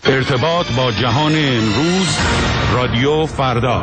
ارتباط با جهان امروز، رادیو فردا.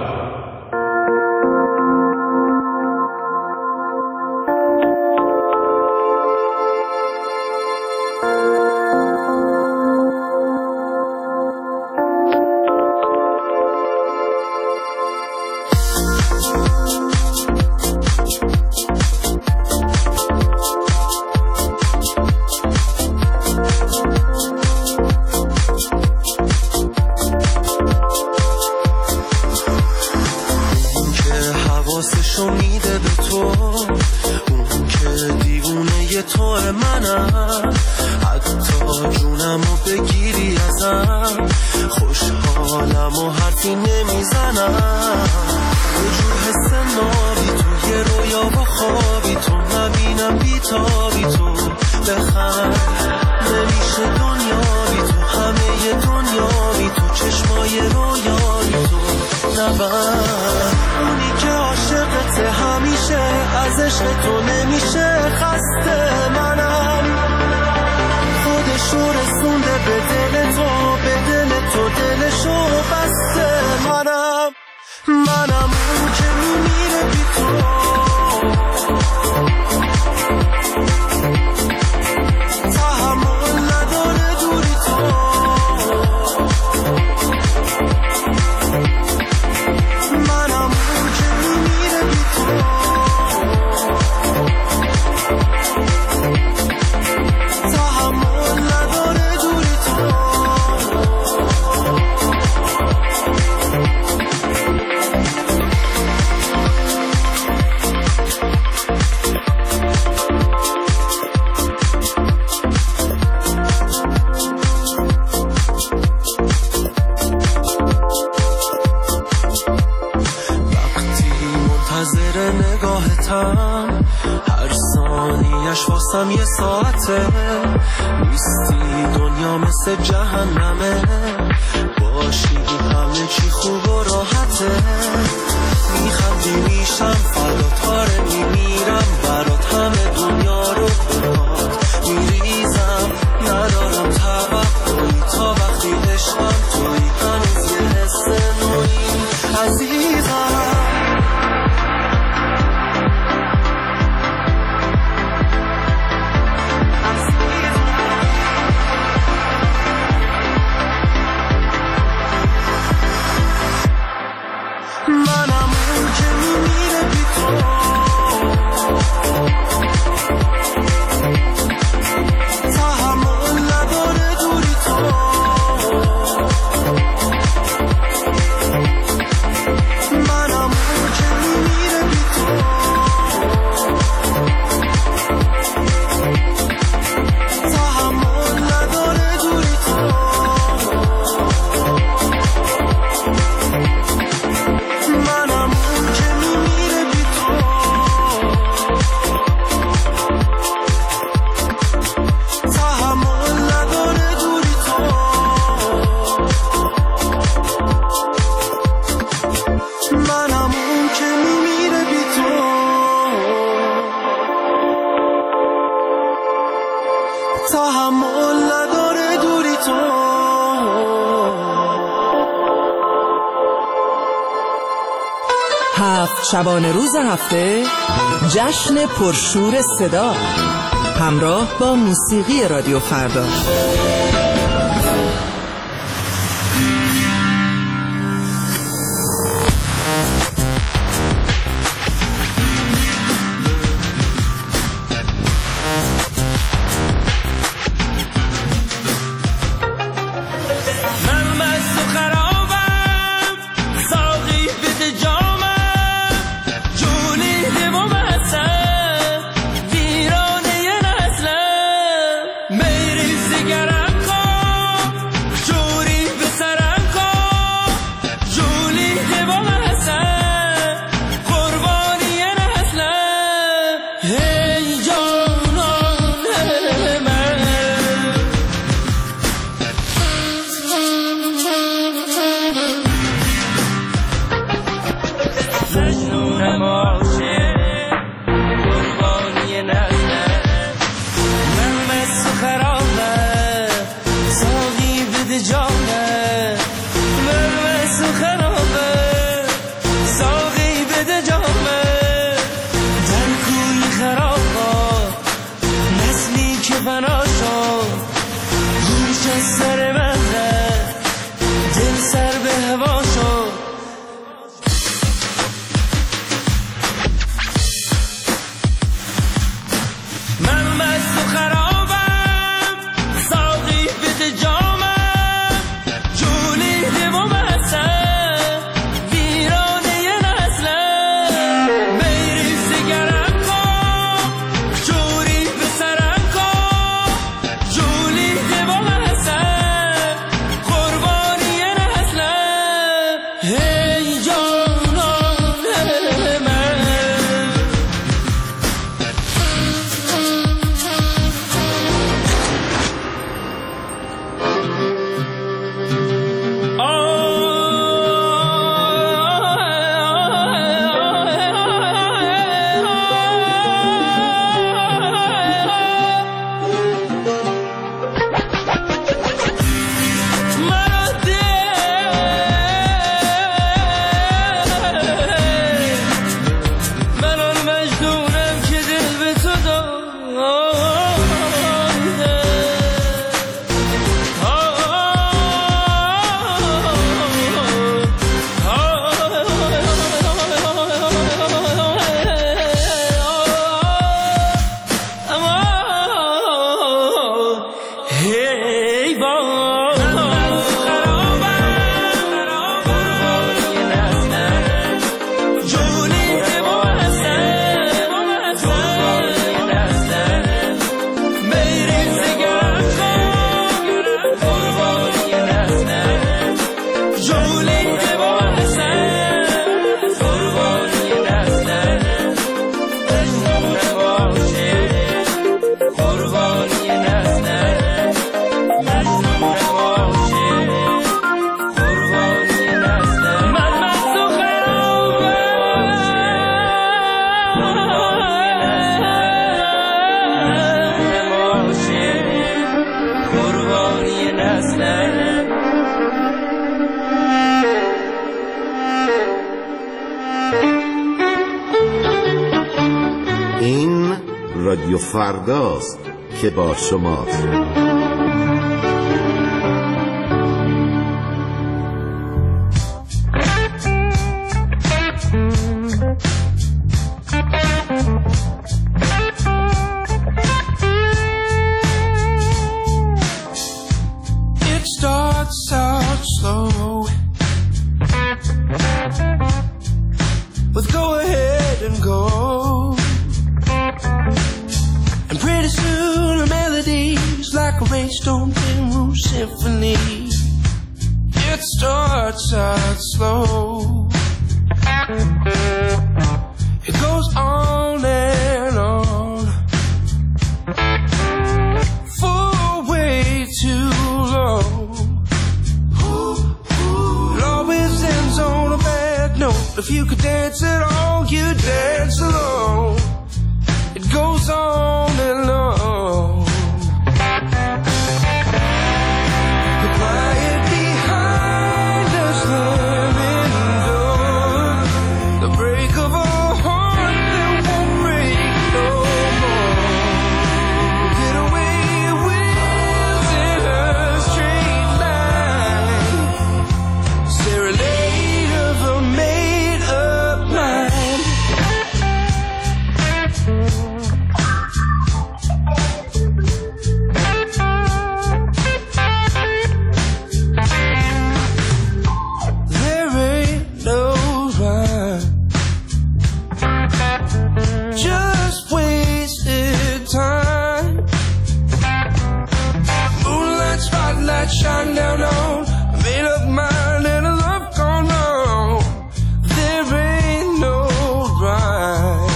شبانه روز هفته جشن پرشور صدا همراه با موسیقی رادیو فردا. جانم سر من رفت، دل سر به هوا شد. من مست و خرابم، ساقی بده جامم، جولی دم و بستم، ویرانه ی نسلم. میری سگرم کن، جوری به سرم کن، جولی دم و بستم، قربانی ی نسلم. هی جانان من، من آن مجنونم که دل به تو هی با جونی دم و بستم، میری سگرم کن، قربانی نسلم، جونی دم و بستم، قربانی نسلم. مجنون باشه، قربانی نسلم، مجنون باشه، قربانی نسلم. من مست و خرابم، باشه، قربانی نسلم. این رادیو فرداست که با شماست. It starts out slow with go ahead and go, and pretty soon the melody's like a Raystone Penrose symphony. It starts out slow, it goes on and on for way too long. It always ends on a bad note. If you could dance at all, you'd dance alone. It goes on and on. The quiet behind the slamming door, the break of a heart that won't break no more. Getaway wheels in a straight line, serenade of a made-up mind. There ain't no rhyme, just wasted time. Moonlight spotlight shine down on a made-up mind and a love gone wrong. There ain't no rhyme.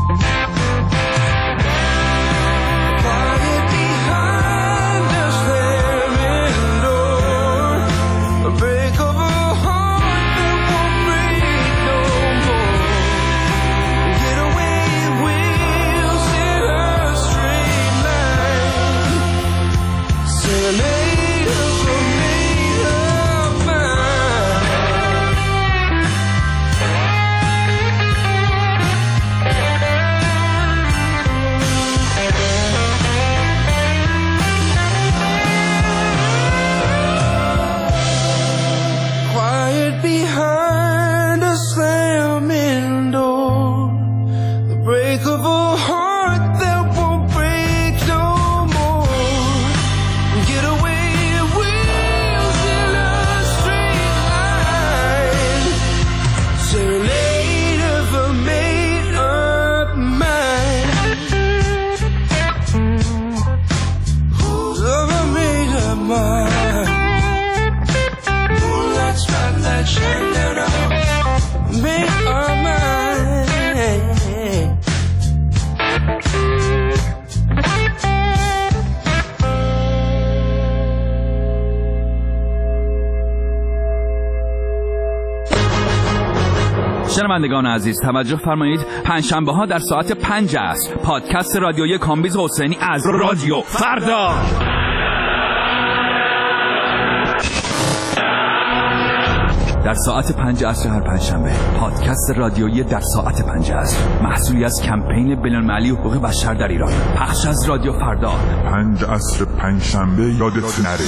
Quiet behind the slamming door, a break of a heart that won't break no more. Getaway wheels in a straight line, serenade of a made شنوندگان عزیز توجه فرمایید، پنجشنبه ها در ساعت 5 عصر پادکست رادیویی کامبیز حسینی از رادیو فردا در ساعت 5 عصر هر پنجشنبه. پادکست رادیویی در ساعت 5 عصر محصولی از کمپین بین‌المللی حقوق بشر در ایران، پخش از رادیو فردا. 5 عصر پنجشنبه یادت نره.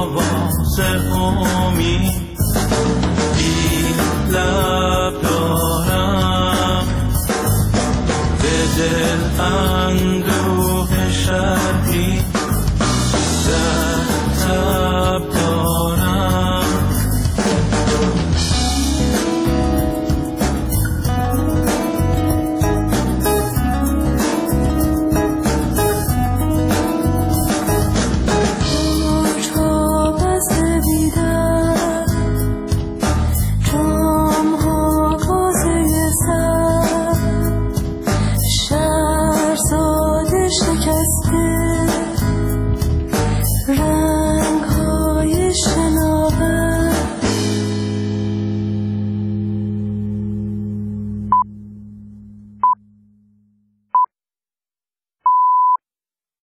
لب دارم